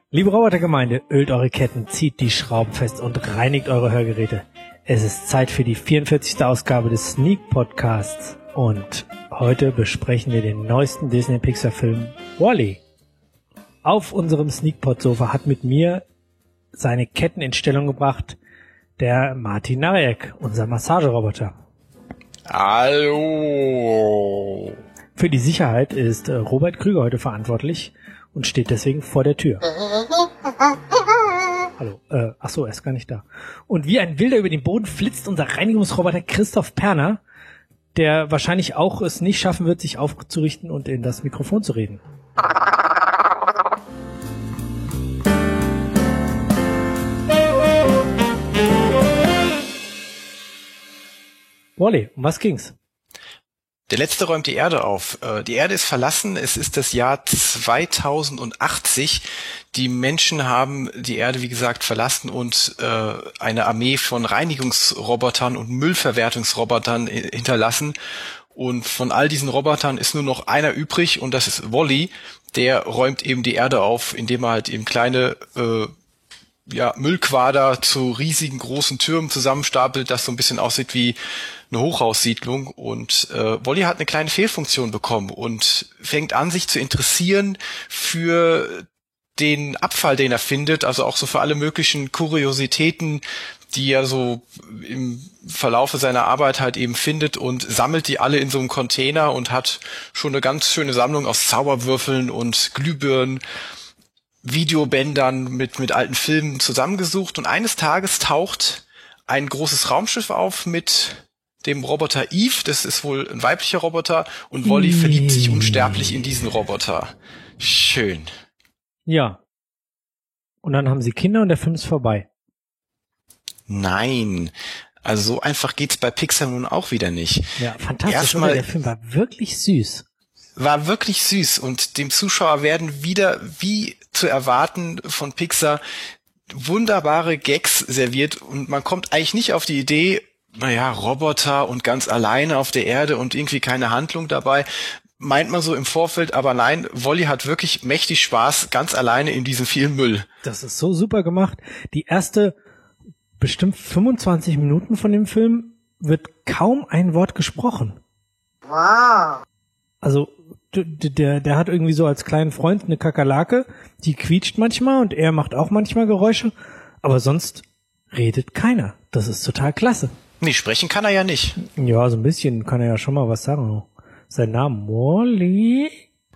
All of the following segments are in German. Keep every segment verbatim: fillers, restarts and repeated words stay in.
Liebe Robotergemeinde, ölt eure Ketten, zieht die Schrauben fest und reinigt eure Hörgeräte. Es ist Zeit für die vierundvierzigste Ausgabe des Sneak Podcasts und heute besprechen wir den neuesten Disney-Pixar-Film WALL-E. Auf unserem Sneak-Pod-Sofa hat mit mir seine Ketten in Stellung gebracht der Martin Narek, unser Massageroboter. Hallo. Für die Sicherheit ist Robert Krüger heute verantwortlich und steht deswegen vor der Tür. Hallo, äh, ach so, er ist gar nicht da. Und wie ein Wilder über den Boden flitzt unser Reinigungsroboter Christoph Perner, der wahrscheinlich auch es nicht schaffen wird, sich aufzurichten und in das Mikrofon zu reden. WALL-E, um was ging's? Der Letzte räumt die Erde auf. Die Erde ist verlassen. Es ist das Jahr zweitausendachtzig. Die Menschen haben die Erde, wie gesagt, verlassen und äh, eine Armee von Reinigungsrobotern und Müllverwertungsrobotern hinterlassen. Und von all diesen Robotern ist nur noch einer übrig und das ist WALL-E. Der räumt eben die Erde auf, indem er halt eben kleine äh, ja, Müllquader zu riesigen großen Türmen zusammenstapelt, das so ein bisschen aussieht wie eine Hochhaussiedlung. Und äh, WALL-E hat eine kleine Fehlfunktion bekommen und fängt an, sich zu interessieren für den Abfall, den er findet, also auch so für alle möglichen Kuriositäten, die er so im Verlaufe seiner Arbeit halt eben findet und sammelt die alle in so einem Container und hat schon eine ganz schöne Sammlung aus Zauberwürfeln und Glühbirnen, Videobändern mit mit alten Filmen zusammengesucht und eines Tages taucht ein großes Raumschiff auf mit dem Roboter Eve, das ist wohl ein weiblicher Roboter, und WALL-E mm. verliebt sich unsterblich in diesen Roboter. Schön. Ja. Und dann haben sie Kinder und der Film ist vorbei. Nein. Also so einfach geht's bei Pixar nun auch wieder nicht. Ja, fantastisch. Erstmal, der Film war wirklich süß. War wirklich süß und dem Zuschauer werden wieder, wie zu erwarten von Pixar, wunderbare Gags serviert und man kommt eigentlich nicht auf die Idee, naja, Roboter und ganz alleine auf der Erde und irgendwie keine Handlung dabei, meint man so im Vorfeld, aber nein, WALL-E hat wirklich mächtig Spaß, ganz alleine in diesem vielen Müll. Das ist so super gemacht. Die erste bestimmt fünfundzwanzig Minuten von dem Film wird kaum ein Wort gesprochen. Wow. Also der, der hat irgendwie so als kleinen Freund eine Kakerlake, die quietscht manchmal und er macht auch manchmal Geräusche, aber sonst redet keiner. Das ist total klasse. Nee, sprechen kann er ja nicht. Ja, so ein bisschen kann er ja schon mal was sagen. Sein Name, WALL-E?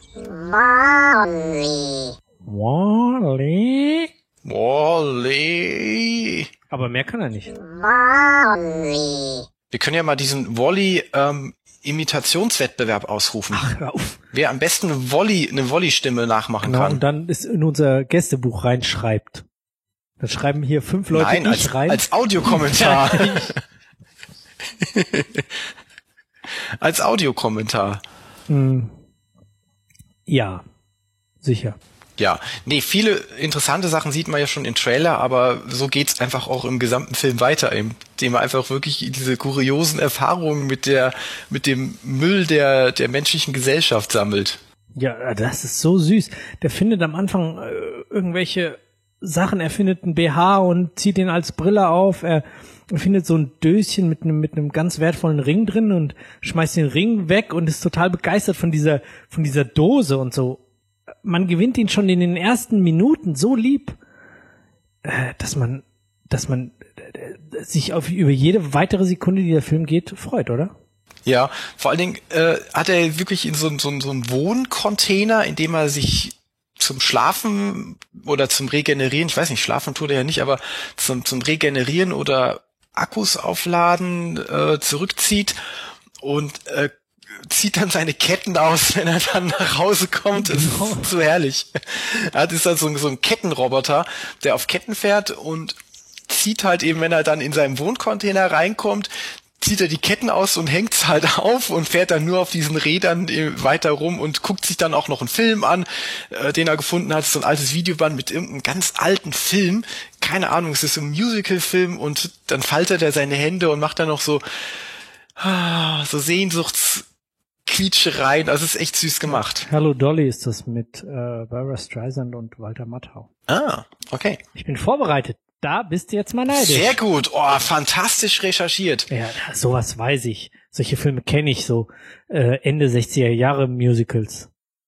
WALL-E. WALL-E? WALL-E. Aber mehr kann er nicht. WALL-E. Wir können ja mal diesen WALL-E ähm, Imitationswettbewerb ausrufen. Ach, hör auf. Wer am besten WALL-E, eine WALL-E-Stimme nachmachen genau, kann. Und dann ist in unser Gästebuch reinschreibt. Dann schreiben hier fünf Leute Nein, nicht als, rein. als Audiokommentar. Als Audiokommentar. Hm. Ja, sicher. Ja, nee, viele interessante Sachen sieht man ja schon im Trailer, aber so geht's einfach auch im gesamten Film weiter, indem man einfach wirklich diese kuriosen Erfahrungen mit der, mit dem Müll der, der menschlichen Gesellschaft sammelt. Ja, das ist so süß. Der findet am Anfang äh, irgendwelche Sachen, er findet einen B H und zieht den als Brille auf, er findet so ein Döschen mit einem mit einem ganz wertvollen Ring drin und schmeißt den Ring weg und ist total begeistert von dieser von dieser Dose und so. Man gewinnt ihn schon in den ersten Minuten so lieb, äh, dass man dass man äh, sich auf über jede weitere Sekunde, die der Film geht, freut, oder? Ja, vor allen Dingen äh, hat er wirklich in so, so, so einen Wohncontainer, in dem er sich zum Schlafen oder zum Regenerieren, ich weiß nicht, schlafen tut er ja nicht, aber zum, zum Regenerieren oder Akkus aufladen äh, zurückzieht und äh, zieht dann seine Ketten aus, wenn er dann nach Hause kommt. Das ist so herrlich. Er hat ist dann so, so ein Kettenroboter, der auf Ketten fährt und zieht halt eben, wenn er dann in seinem Wohncontainer reinkommt, zieht er die Ketten aus und hängt's halt auf und fährt dann nur auf diesen Rädern weiter rum und guckt sich dann auch noch einen Film an, äh, den er gefunden hat, so ein altes Videoband mit irgendeinem ganz alten Film, keine Ahnung, es ist so ein Musical-Film und dann faltet er seine Hände und macht dann noch so, so Sehnsuchts Quietschereien, also es ist echt süß gemacht. Hello Dolly ist das mit äh, Barbra Streisand und Walter Matthau. Ah, okay. Ich bin vorbereitet. Da bist du jetzt mal neidisch. Sehr gut. Oh, fantastisch recherchiert. Ja, sowas weiß ich. Solche Filme kenne ich so. Äh, Ende sechziger Jahre Musicals.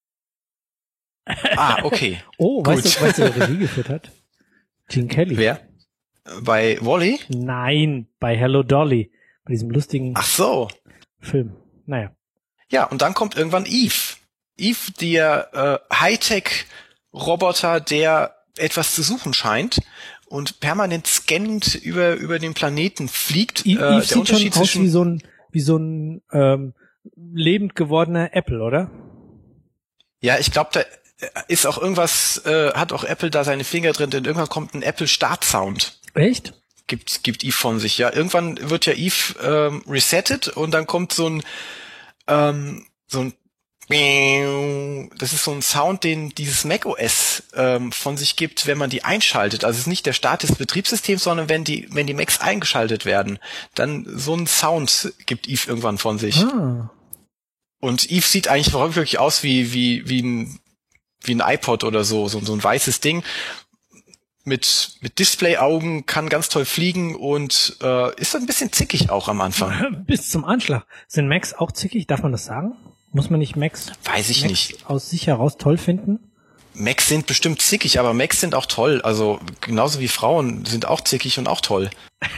Ah, okay. Oh, gut. weißt du, weißt du, wer Regie geführt hat? Gene Kelly. Wer? Bei Wall-E? Nein, bei Hello Dolly. Bei diesem lustigen Ach so. Film. Naja. Ja, und dann kommt irgendwann Eve. Eve, der äh, Hightech-Roboter, der etwas zu suchen scheint und permanent scannend über über den Planeten fliegt. Eve, äh, Eve sieht schon aus wie so ein wie so ein ähm, lebend gewordener Apple, oder? Ja, ich glaube, da ist auch irgendwas, äh, hat auch Apple da seine Finger drin, denn irgendwann kommt ein Apple-Start-Sound. Echt? Gibt, gibt Eve von sich, ja. Irgendwann wird ja Eve ähm, resettet und dann kommt so ein, ähm, so ein, das ist so ein Sound, den dieses macOS ähm, von sich gibt, wenn man die einschaltet. Also es ist nicht der Start des Betriebssystems, sondern wenn die, wenn die Macs eingeschaltet werden, dann so ein Sound gibt Eve irgendwann von sich. Ah. Und Eve sieht eigentlich wirklich aus wie, wie, wie ein, wie ein iPod oder so, so, so ein weißes Ding. Mit, mit Display-Augen, kann ganz toll fliegen und äh, ist so ein bisschen zickig auch am Anfang. Bis zum Anschlag. Sind Macs auch zickig? Darf man das sagen? Muss man nicht Macs, Weiß ich Macs nicht. aus sich heraus toll finden? Macs sind bestimmt zickig, aber Macs sind auch toll. Also genauso wie Frauen sind auch zickig und auch toll.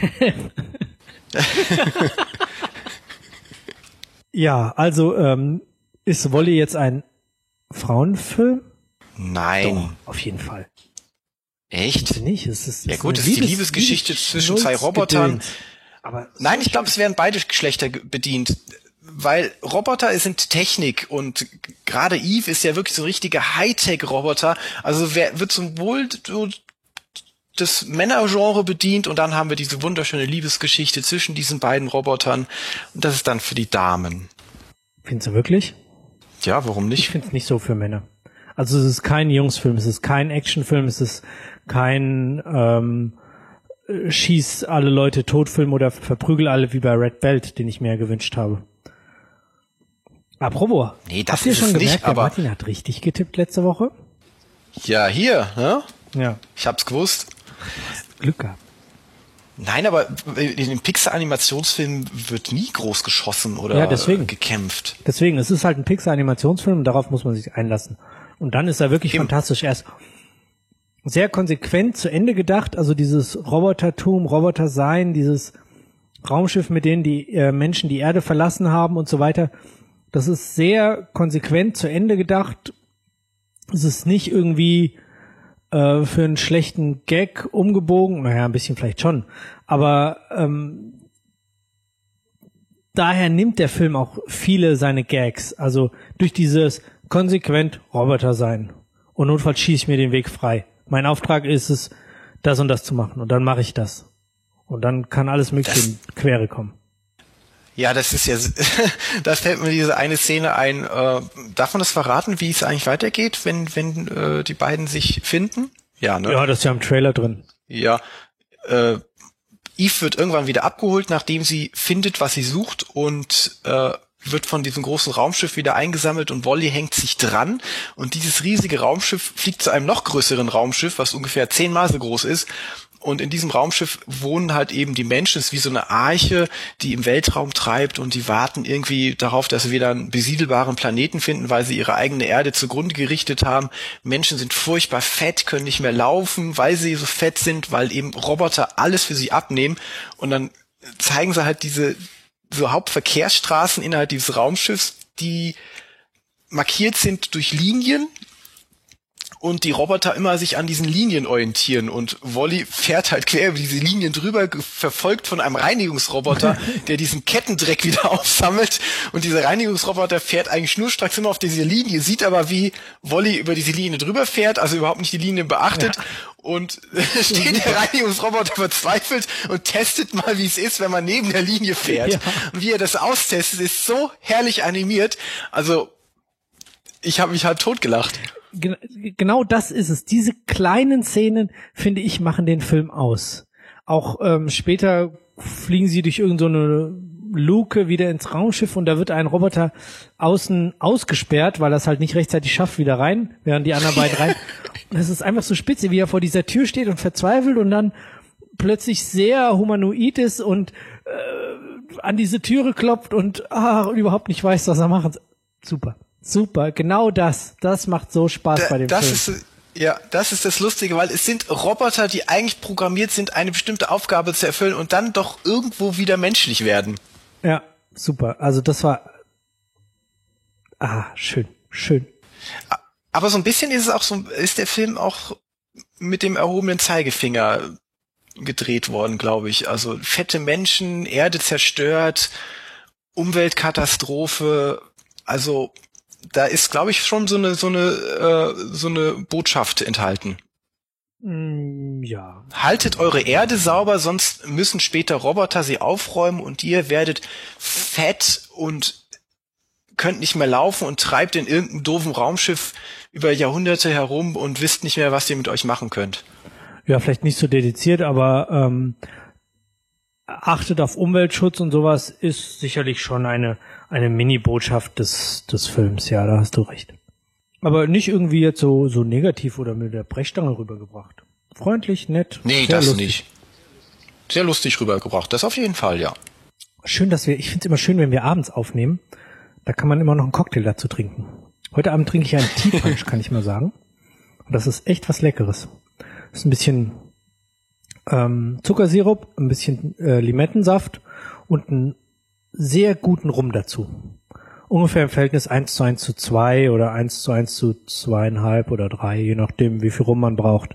Ja, also ähm, ist Wall-E jetzt ein Frauenfilm? Nein. Doch, auf jeden Fall. Echt? Bitte nicht. Es ist, es Ja ist gut, eine es ist die Liebes- Liebesgeschichte Liebes- zwischen zwei Robotern. Gedöns. Aber Nein, ich glaube, es werden beide Geschlechter ge- bedient. Weil Roboter sind Technik und gerade Eve ist ja wirklich so ein richtiger Hightech-Roboter. Also wer wird sowohl so das Männergenre bedient und dann haben wir diese wunderschöne Liebesgeschichte zwischen diesen beiden Robotern und das ist dann für die Damen. Findest du wirklich? Ja, warum Ich nicht? finde es nicht so für Männer. Also es ist kein Jungsfilm, es ist kein Actionfilm, es ist kein ähm, Schieß alle Leute Totfilm oder verprügel alle wie bei Red Belt, den ich mir ja gewünscht habe. Apropos, Nee, das habt ihr ist schon es gemerkt, nicht, der aber- Martin hat richtig getippt letzte Woche? Ja, hier, ne? Ja, Ich hab's gewusst. Glück gehabt. Nein, aber in den Pixar-Animationsfilmen wird nie groß geschossen oder Ja, deswegen. gekämpft. Deswegen, es ist halt ein Pixar-Animationsfilm und darauf muss man sich einlassen. Und dann ist er wirklich Eben. fantastisch. Er ist sehr konsequent zu Ende gedacht, also dieses Robotertum, Roboter-Sein, dieses Raumschiff, mit denen die äh, Menschen die Erde verlassen haben und so weiter. Das ist sehr konsequent zu Ende gedacht. Es ist nicht irgendwie äh, für einen schlechten Gag umgebogen, naja, ein bisschen vielleicht schon, aber ähm, daher nimmt der Film auch viele seine Gags, also durch dieses konsequent Roboter sein und notfalls schieße ich mir den Weg frei. Mein Auftrag ist es, das und das zu machen und dann mache ich das. Und dann kann alles mögliche in Quere kommen. Ja, das ist ja, da fällt mir diese eine Szene ein. Äh, darf man das verraten, wie es eigentlich weitergeht, wenn wenn äh, die beiden sich finden? Ja, ne? Ja, das ist ja im Trailer drin. Ja. Äh, Eve wird irgendwann wieder abgeholt, nachdem sie findet, was sie sucht und äh, wird von diesem großen Raumschiff wieder eingesammelt und Wall-E hängt sich dran und dieses riesige Raumschiff fliegt zu einem noch größeren Raumschiff, was ungefähr zehnmal so groß ist. Und in diesem Raumschiff wohnen halt eben die Menschen. Es ist wie so eine Arche, die im Weltraum treibt und die warten irgendwie darauf, dass sie wieder einen besiedelbaren Planeten finden, weil sie ihre eigene Erde zugrunde gerichtet haben. Menschen sind furchtbar fett, können nicht mehr laufen, weil sie so fett sind, weil eben Roboter alles für sie abnehmen. Und dann zeigen sie halt diese so Hauptverkehrsstraßen innerhalb dieses Raumschiffs, die markiert sind durch Linien. Und die Roboter immer sich an diesen Linien orientieren und Wall-E fährt halt quer über diese Linien drüber, verfolgt von einem Reinigungsroboter, der diesen Kettendreck wieder aufsammelt und dieser Reinigungsroboter fährt eigentlich schnurstracks immer auf diese Linie, sieht aber, wie Wall-E über diese Linie drüber fährt, also überhaupt nicht die Linie beachtet ja. Und steht der Reinigungsroboter verzweifelt und testet mal, wie es ist, wenn man neben der Linie fährt. Ja. Und wie er das austestet, ist so herrlich animiert, also ich habe mich halb totgelacht. Genau das ist es. Diese kleinen Szenen, finde ich, machen den Film aus. Auch ähm, später fliegen sie durch irgendeine so Luke wieder ins Raumschiff und da wird ein Roboter außen ausgesperrt, weil er es halt nicht rechtzeitig schafft, wieder rein, während die anderen beiden rein. Und es ist einfach so spitze, wie er vor dieser Tür steht und verzweifelt und dann plötzlich sehr humanoid ist und äh, an diese Türe klopft und ah, überhaupt nicht weiß, was er machen soll. Super, super, genau das. Das macht so Spaß da, bei dem das Film. Ist, ja, das ist das Lustige, weil es sind Roboter, die eigentlich programmiert sind, eine bestimmte Aufgabe zu erfüllen und dann doch irgendwo wieder menschlich werden. Ja, super. Also das war ah, schön, schön. Aber so ein bisschen ist es auch so, ist der Film auch mit dem erhobenen Zeigefinger gedreht worden, glaube ich. Also fette Menschen, Erde zerstört, Umweltkatastrophe. Also da ist, glaube ich, schon so eine so eine äh, so eine Botschaft enthalten. Mm, ja. Haltet eure Erde sauber, sonst müssen später Roboter sie aufräumen und ihr werdet fett und könnt nicht mehr laufen und treibt in irgendeinem doofen Raumschiff über Jahrhunderte herum und wisst nicht mehr, was ihr mit euch machen könnt. Ja, vielleicht nicht so dediziert, aber ähm, achtet auf Umweltschutz und sowas ist sicherlich schon eine eine Mini-Botschaft des des Films. Ja, da hast du recht. Aber nicht irgendwie jetzt so so negativ oder mit der Brechstange rübergebracht. Freundlich, nett. Nee, das lustig. Nicht. Sehr lustig rübergebracht. Das auf jeden Fall, ja. Schön, dass wir, ich finde es immer schön, wenn wir abends aufnehmen. Da kann man immer noch einen Cocktail dazu trinken. Heute Abend trinke ich einen Tea Punch, kann ich mal sagen. Und das ist echt was Leckeres. Das ist ein bisschen ähm, Zuckersirup, ein bisschen äh, Limettensaft und einen sehr guten Rum dazu. Ungefähr im Verhältnis eins zu eins zu zwei oder eins zu eins zu zweieinhalb oder drei, je nachdem, wie viel Rum man braucht.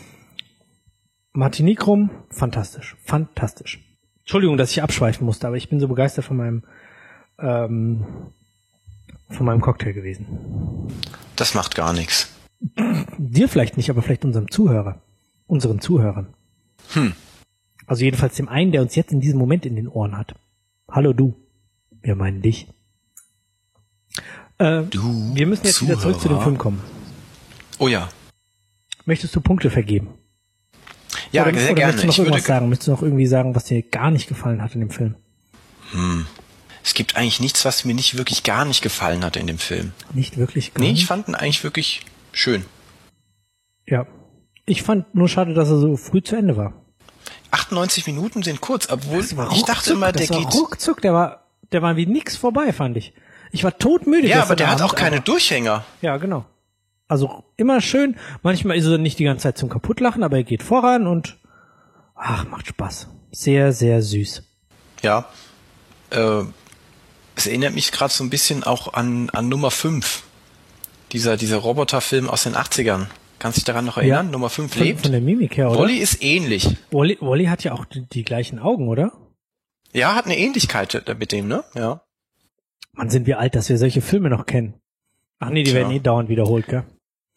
Martinique Rum, fantastisch, fantastisch. Entschuldigung, dass ich abschweifen musste, aber ich bin so begeistert von meinem ähm, von meinem Cocktail gewesen. Das macht gar nichts. Dir vielleicht nicht, aber vielleicht unserem Zuhörer, unseren Zuhörern. Hm. Also jedenfalls dem einen, der uns jetzt in diesem Moment in den Ohren hat. Hallo du. Wir meinen dich. Äh, du wir müssen jetzt Zuhörer. wieder zurück zu dem Film kommen. Oh ja. Möchtest du Punkte vergeben? Ja, oder, sehr oder gerne. Möchtest du noch ich irgendwas würde sagen? Möchtest du noch irgendwie sagen, was dir gar nicht gefallen hat in dem Film? Hm. Es gibt eigentlich nichts, was mir nicht wirklich gar nicht gefallen hat in dem Film. Nicht wirklich gar Nee, nicht? ich fand ihn eigentlich wirklich schön. Ja. Ich fand nur schade, dass er so früh zu Ende war. achtundneunzig Minuten sind kurz, obwohl Das war ich ruckzuck, dachte immer, der das war geht... ruckzuck, der war, der war wie nix vorbei, fand ich. Ich war todmüde. Ja, aber gestern der hat Abend, auch keine aber- Durchhänger. Ja, genau. Also immer schön. Manchmal ist er nicht die ganze Zeit zum Kaputtlachen, aber er geht voran und ach, macht Spaß. Sehr, sehr süß. Ja. Äh, es erinnert mich gerade so ein bisschen auch an, an Nummer fünf. Dieser, dieser Roboterfilm aus den achtzigern. Kannst du dich daran noch erinnern? Ja. Nummer fünf Von, lebt. von der Mimik her, oder? Wall-E ist ähnlich. Wall-E, Wall-E hat ja auch die, die gleichen Augen, oder? Ja, hat eine Ähnlichkeit mit dem, ne? Ja. Mann, sind wir alt, dass wir solche Filme noch kennen. Ach nee, die Tja. werden eh dauernd wiederholt, gell?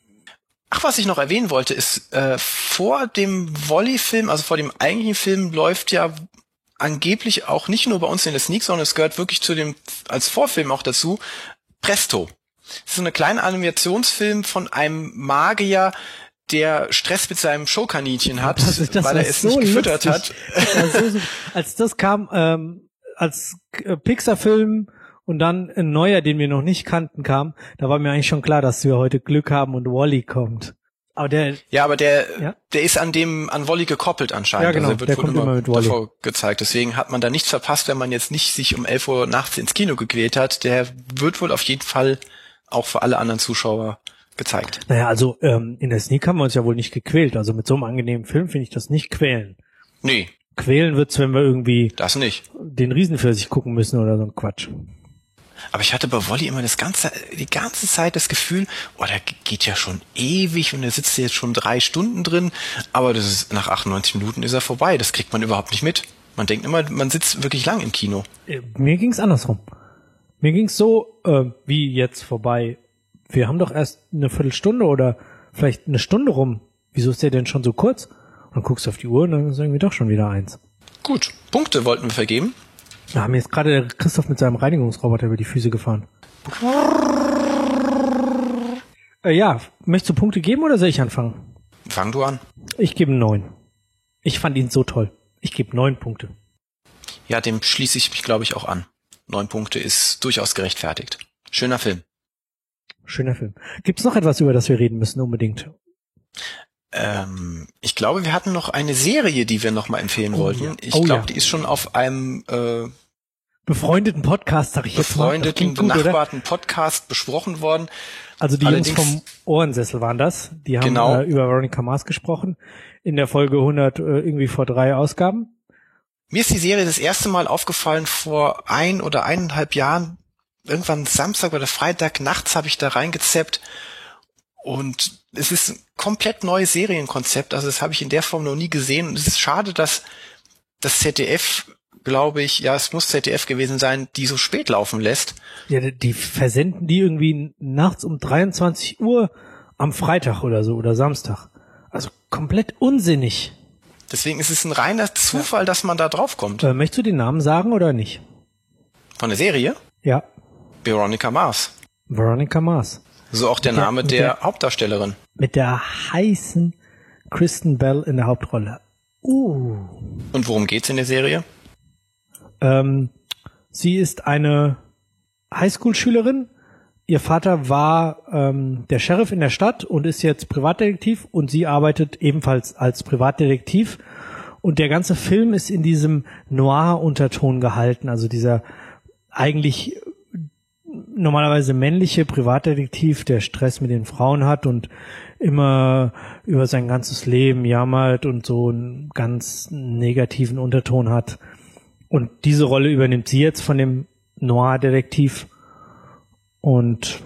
Ach, was ich noch erwähnen wollte, ist, äh, vor dem Wall-E-Film, also vor dem eigentlichen Film, läuft ja angeblich auch nicht nur bei uns in der Sneak, sondern es gehört wirklich zu dem, als Vorfilm auch dazu, Presto. Das ist so eine kleine Animationsfilm von einem Magier, der Stress mit seinem Showkaninchen hat, Das ist- das weil war er es so nicht gefüttert lustig. hat. Das war so super. Als das kam, ähm, als äh, Pixar-Film und dann ein neuer, den wir noch nicht kannten, kam, da war mir eigentlich schon klar, dass wir heute Glück haben und Wall-E kommt. Aber der, Ja, aber der, Ja? der ist an dem, an Wall-E gekoppelt anscheinend. Ja, genau, Also er wird der wohl kommt immer mit Wall-E. davor gezeigt. Deswegen hat man da nichts verpasst, wenn man jetzt nicht sich um elf Uhr nachts ins Kino gequält hat. Der wird wohl auf jeden Fall auch für alle anderen Zuschauer gezeigt. naja, also ähm, in der Sneak haben wir uns ja wohl nicht gequält. Also mit so einem angenehmen Film finde ich das nicht quälen. Nee, Quälen wird's, wenn wir irgendwie das nicht. den Riesenpfirsich gucken müssen oder so ein Quatsch. Aber ich hatte bei Wall-E immer das ganze, die ganze Zeit das Gefühl, oh, der geht ja schon ewig und der sitzt jetzt schon drei Stunden drin, aber das ist, nach achtundneunzig Minuten ist er vorbei. Das kriegt man überhaupt nicht mit. Man denkt immer, man sitzt wirklich lang im Kino. Äh, Mir ging's andersrum. Mir ging's so, äh, wie jetzt vorbei. Wir haben doch erst eine Viertelstunde oder vielleicht eine Stunde rum. Wieso ist der denn schon so kurz? Und dann guckst du auf die Uhr und dann ist irgendwie doch schon wieder eins. Gut, Punkte wollten wir vergeben. Da haben jetzt gerade der Christoph mit seinem Reinigungsroboter über die Füße gefahren. Äh, ja, möchtest du Punkte geben oder soll ich anfangen? Fang du an. Ich gebe neun. Ich fand ihn so toll. Ich gebe neun Punkte. Ja, dem schließe ich mich, glaube ich, auch an. Neun Punkte ist durchaus gerechtfertigt. Schöner Film. Schöner Film. Gibt es noch etwas, über das wir reden müssen unbedingt? Ähm, ich glaube, wir hatten noch eine Serie, die wir noch mal empfehlen oh, wollten. Ja. Ich oh, glaube, ja. die ist schon auf einem äh, befreundeten Podcast, sag ich jetzt mal. befreundeten, benachbarten Podcast besprochen worden. Also die Allerdings, Jungs vom Ohrensessel waren das. Die haben genau. äh, über Veronica Mars gesprochen. In der Folge hundert, äh, irgendwie vor drei Ausgaben. Mir ist die Serie das erste Mal aufgefallen vor ein oder eineinhalb Jahren. Irgendwann Samstag oder Freitag nachts habe ich da reingezappt. Und es ist ein komplett neues Serienkonzept. Also das habe ich in der Form noch nie gesehen. Und es ist schade, dass das Z D F, glaube ich, ja, es muss Z D F gewesen sein, die so spät laufen lässt. Ja, die versenden die irgendwie nachts um dreiundzwanzig Uhr am Freitag oder so oder Samstag. Also komplett unsinnig. Deswegen ist es ein reiner Zufall, ja. dass man da drauf kommt. Äh, möchtest du den Namen sagen oder nicht? Von der Serie? Ja. Veronica Mars. Veronica Mars. So auch der mit Name der, der, der Hauptdarstellerin. Mit der heißen Kristen Bell in der Hauptrolle. Uh. Und worum geht's in der Serie? Ähm, sie ist eine Highschool-Schülerin. Ihr Vater war ähm, der Sheriff in der Stadt und ist jetzt Privatdetektiv und sie arbeitet ebenfalls als Privatdetektiv. Und der ganze Film ist in diesem Noir-Unterton gehalten, also dieser eigentlich normalerweise männliche Privatdetektiv, der Stress mit den Frauen hat und immer über sein ganzes Leben jammert und so einen ganz negativen Unterton hat. Und diese Rolle übernimmt sie jetzt von dem Noir-Detektiv. Und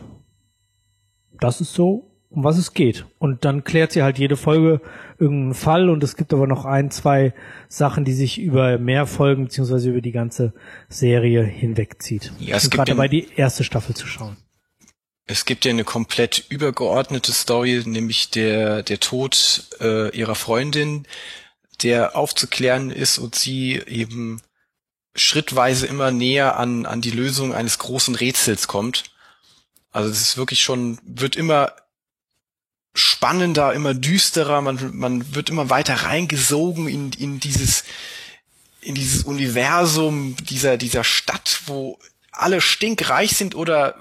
das ist so, um was es geht. Und dann klärt sie halt jede Folge irgendeinen Fall und es gibt aber noch ein, zwei Sachen, die sich über mehr Folgen beziehungsweise über die ganze Serie hinwegzieht. Ja, ich bin gerade dabei, die erste Staffel zu schauen. Es gibt ja eine komplett übergeordnete Story, nämlich der der Tod äh, ihrer Freundin, der aufzuklären ist und sie eben schrittweise immer näher an an die Lösung eines großen Rätsels kommt. Also es ist wirklich schon, wird immer spannender, immer düsterer, man man wird immer weiter reingesogen in in dieses in dieses Universum dieser dieser Stadt, wo alle stinkreich sind oder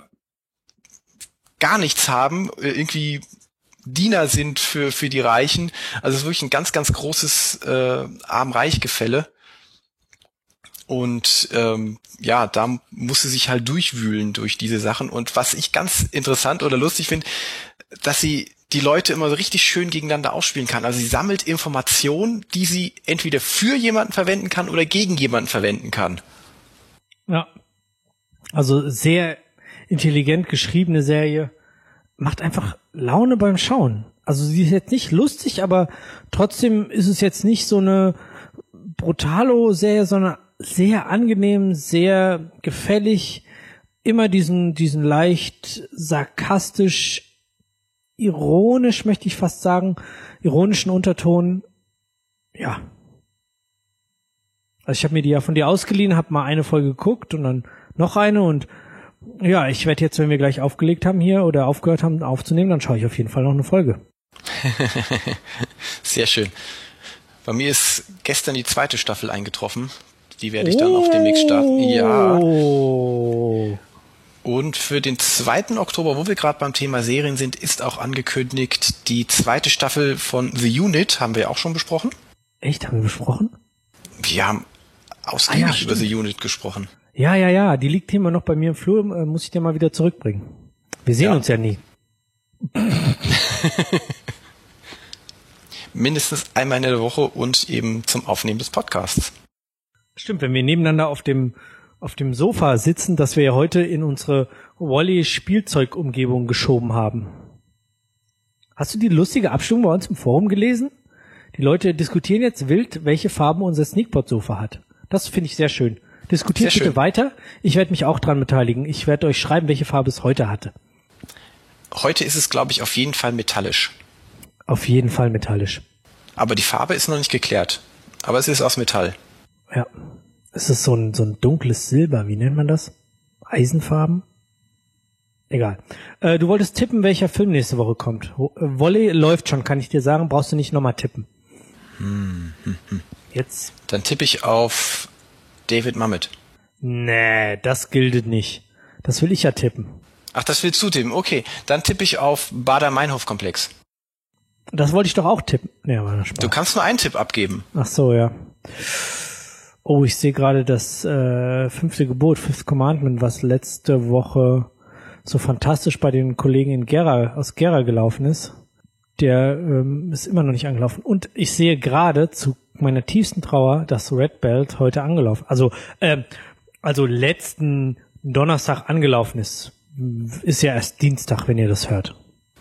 gar nichts haben, irgendwie Diener sind für für die Reichen. Also es ist wirklich ein ganz, ganz großes äh, Arm-Reich-Gefälle. Und ähm, ja, da muss sie sich halt durchwühlen durch diese Sachen. Und was ich ganz interessant oder lustig finde, dass sie die Leute immer so richtig schön gegeneinander ausspielen kann. Also sie sammelt Informationen, die sie entweder für jemanden verwenden kann oder gegen jemanden verwenden kann. Ja, also sehr intelligent geschriebene Serie, macht einfach Laune beim Schauen. Also sie ist jetzt nicht lustig, aber trotzdem ist es jetzt nicht so eine Brutalo-Serie, sondern sehr angenehm, sehr gefällig, immer diesen diesen leicht sarkastisch, ironisch, möchte ich fast sagen, ironischen Unterton. Ja. Also ich habe mir die ja von dir ausgeliehen, habe mal eine Folge geguckt und dann noch eine und ja, ich werde jetzt, wenn wir gleich aufgelegt haben hier oder aufgehört haben aufzunehmen, dann schaue ich auf jeden Fall noch eine Folge. Sehr schön. Bei mir ist gestern die zweite Staffel eingetroffen. Die werde ich dann oh. auf demnächst starten. Ja. Und für den zweiten Oktober, wo wir gerade beim Thema Serien sind, ist auch angekündigt die zweite Staffel von The Unit. Haben wir auch schon besprochen. Echt? Haben wir besprochen? Wir haben ausgiebig ah, ja, über The Unit gesprochen. Ja, ja, ja. Die liegt immer noch bei mir im Flur. Äh, muss ich dir mal wieder zurückbringen. Wir sehen ja. uns ja nie. Mindestens einmal in der Woche und eben zum Aufnehmen des Podcasts. Stimmt, wenn wir nebeneinander auf dem auf dem Sofa sitzen, das wir ja heute in unsere Wall-E-Spielzeugumgebung geschoben haben. Hast du die lustige Abstimmung bei uns im Forum gelesen? Die Leute diskutieren jetzt wild, welche Farben unser Sneakpot-Sofa hat. Das finde ich sehr schön. Diskutiert sehr bitte schön. Weiter. Ich werde mich auch dran beteiligen. Ich werde euch schreiben, welche Farbe es heute hatte. Heute ist es, glaube ich, auf jeden Fall metallisch. Auf jeden Fall metallisch. Aber die Farbe ist noch nicht geklärt. Aber es ist aus Metall. Ja. Es ist so ein, so ein dunkles Silber. Wie nennt man das? Eisenfarben? Egal. Äh, du wolltest tippen, welcher Film nächste Woche kommt. Volley läuft schon, kann ich dir sagen. Brauchst du nicht nochmal tippen. Hm, hm, hm. Jetzt. Dann tippe ich auf David Mamet. Nee, das gilt nicht. Das will ich ja tippen. Ach, das willst du tippen. Okay, dann tippe ich auf Baader-Meinhof-Komplex. Das wollte ich doch auch tippen. Nee, war das Spaß. Du kannst nur einen Tipp abgeben. Ach so, ja. Oh, ich sehe gerade das äh, fünfte Gebot, Fifth Commandment, was letzte Woche so fantastisch bei den Kollegen in Gera, aus Gera gelaufen ist. Der ähm, ist immer noch nicht angelaufen. Und ich sehe gerade zu meiner tiefsten Trauer, dass Red Belt heute angelaufen, also äh, also letzten Donnerstag angelaufen ist. Ist ja erst Dienstag, wenn ihr das hört.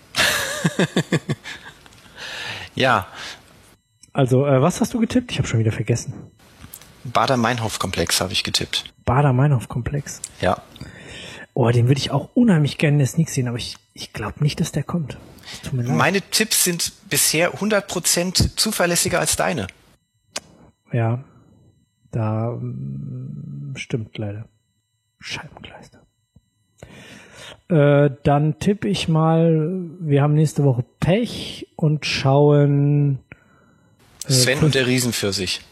Ja. Also, äh, was hast du getippt? Ich habe schon wieder vergessen. Baader-Meinhof-Komplex habe ich getippt. Baader-Meinhof-Komplex. Ja. Oh, den würde ich auch unheimlich gerne in der Sneak sehen, aber ich, ich glaube nicht, dass der kommt. Tut mir leid. Meine Tipps sind bisher hundert Prozent zuverlässiger als deine. Ja, da ähm, stimmt leider. Scheibenkleister. Äh, dann tippe ich mal, wir haben nächste Woche Pech und schauen äh, Sven Fifth, und der Riesenpfirsich.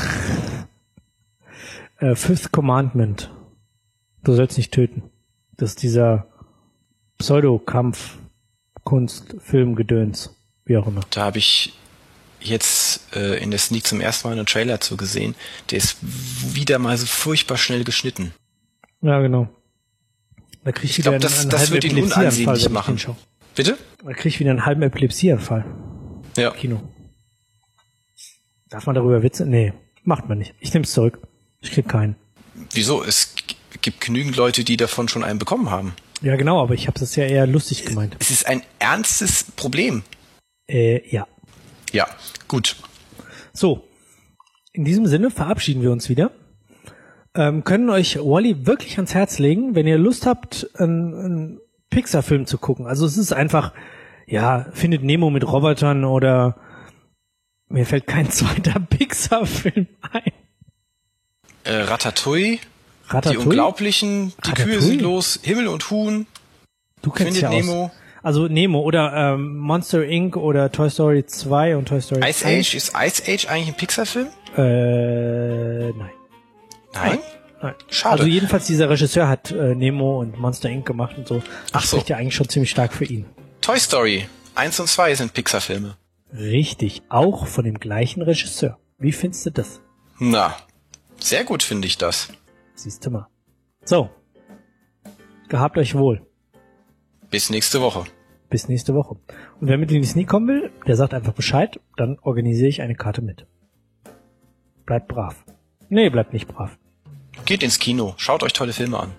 äh, Fifth Commandment. Du sollst nicht töten. Das ist dieser Pseudo-Kampf, Kunst, Film, Gedöns, wie auch immer. Da habe ich jetzt äh, in der Sneak zum ersten Mal einen Trailer zu gesehen. Der ist wieder mal so furchtbar schnell geschnitten. Ja, genau. Da krieg ich, Ich wieder glaube, einen, das, einen das halben wird ihn Epilepsieanfall, unansehnlich wenn ich machen. den schaue. Bitte? Da krieg ich wieder einen halben Epilepsieanfall. Ja. Kino. Darf man darüber Witze? Nee, macht man nicht. Ich nehme es zurück. Ich krieg keinen. Wieso? Es g- gibt genügend Leute, die davon schon einen bekommen haben. Ja, genau, aber ich habe das ja eher lustig gemeint. Es ist ein ernstes Problem. Äh, ja. Ja, gut. So. In diesem Sinne verabschieden wir uns wieder. Ähm, können euch Wall-E wirklich ans Herz legen, wenn ihr Lust habt, einen, einen Pixar-Film zu gucken. Also es ist einfach, ja, Findet Nemo mit Robotern oder mir fällt kein zweiter Pixar-Film ein. Äh, Ratatouille, Ratatouille? die Unglaublichen, die Ratatouille? Kühe sind los, Himmel und Huhn, Du kennst Findet ja Nemo. aus. Also Nemo oder ähm, Monster Incorporated oder Toy Story zwei und Toy Story Ice eins. Age, ist Ice Age eigentlich ein Pixar-Film? Äh, nein. Nein? Nein. Schade. Also jedenfalls dieser Regisseur hat äh, Nemo und Monster Incorporated gemacht und so. Das Ach so. spricht ja eigentlich schon ziemlich stark für ihn. Toy Story eins und zwei sind Pixar-Filme. Richtig, auch von dem gleichen Regisseur. Wie findest du das? Na, sehr gut finde ich das. Siehst du mal. So. Gehabt euch wohl. Bis nächste Woche. Bis nächste Woche. Und wer mit in die Sneak kommen will, der sagt einfach Bescheid, dann organisiere ich eine Karte mit. Bleibt brav. Nee, bleibt nicht brav. Geht ins Kino, schaut euch tolle Filme an.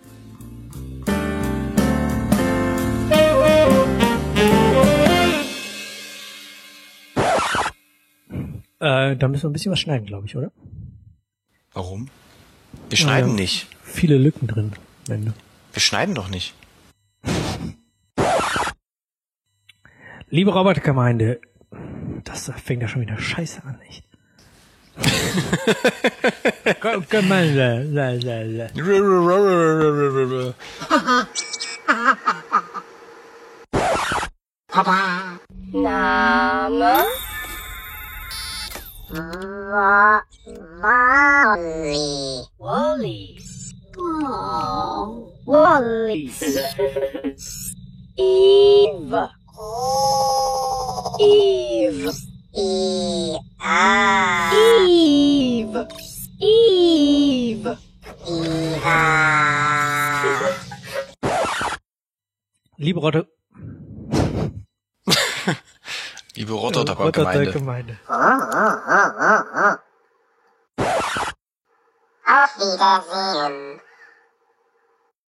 Äh, da müssen wir ein bisschen was schneiden, glaube ich, oder? Warum? Wir schneiden Ja, nicht. Viele Lücken drin. Wenn du. Wir schneiden doch nicht. Liebe Robotergemeinde, das fängt ja schon wieder scheiße an, echt. Gemeinde, la, la, la. Name? Wa- Wally. Wallis. Oh. Wallis. Eve. Eve. E- ah. Eve. Eve. Eva. Liebe Rotte, Liebe Rotterdam-Gemeinde. Gemeinde. Auf Wiedersehen.